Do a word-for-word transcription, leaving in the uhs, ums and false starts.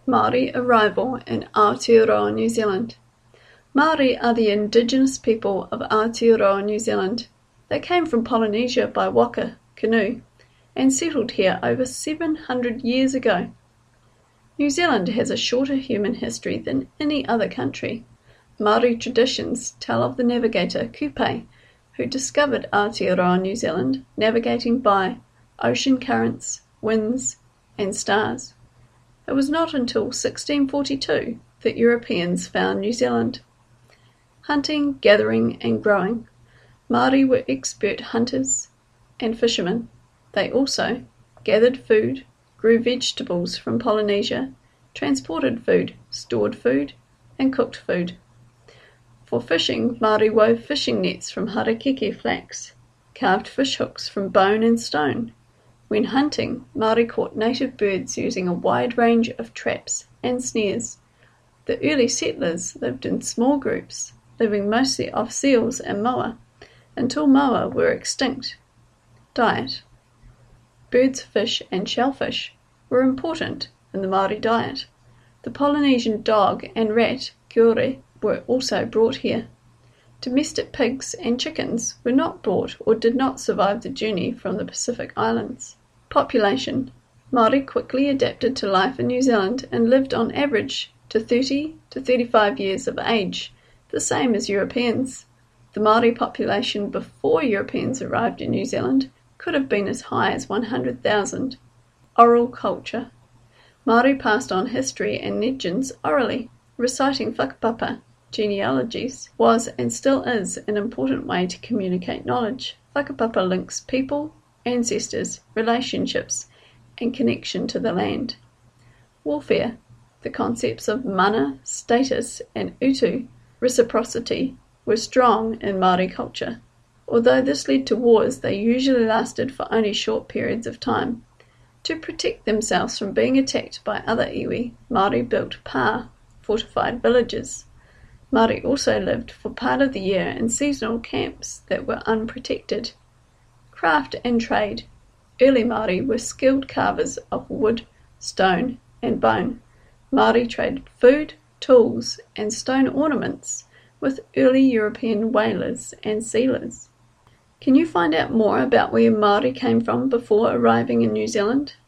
Māori arrival in Aotearoa, New Zealand. Māori are the indigenous people of Aotearoa, New Zealand. They came from Polynesia by waka, canoe, and settled here over seven hundred years ago. New Zealand has a shorter human history than any other country. Māori traditions tell of the navigator Kupe, who discovered Aotearoa, New Zealand, navigating by ocean currents, winds, and stars. It was not until sixteen forty-two that Europeans found New Zealand. Hunting, gathering, and growing. Māori were expert hunters and fishermen. They also gathered food, grew vegetables from Polynesia, transported food, stored food, and cooked food. For fishing, Māori wove fishing nets from harakeke flax, carved fish hooks from bone and stone. When hunting, Māori caught native birds using a wide range of traps and snares. The early settlers lived in small groups, living mostly off seals and moa, until moa were extinct. Diet. Birds, fish, and shellfish were important in the Māori diet. The Polynesian dog and rat, kiore, were also brought here. Domestic pigs and chickens were not brought or did not survive the journey from the Pacific Islands. Population. Māori quickly adapted to life in New Zealand and lived on average to thirty to thirty-five years of age, the same as Europeans. The Māori population before Europeans arrived in New Zealand could have been as high as one hundred thousand. Oral culture. Māori passed on history and legends orally. Reciting whakapapa, genealogies, was and still is an important way to communicate knowledge. Whakapapa links people, ancestors, relationships, and connection to the land. Warfare. The concepts of mana, status, and utu, reciprocity, were strong in Māori culture. Although this led to wars, they usually lasted for only short periods of time. To protect themselves from being attacked by other iwi, Māori built pā, fortified villages. Māori also lived for part of the year in seasonal camps that were unprotected. Craft and trade. Early Māori were skilled carvers of wood, stone, and bone. Māori traded food, tools, and stone ornaments with early European whalers and sealers. Can you find out more about where Māori came from before arriving in New Zealand?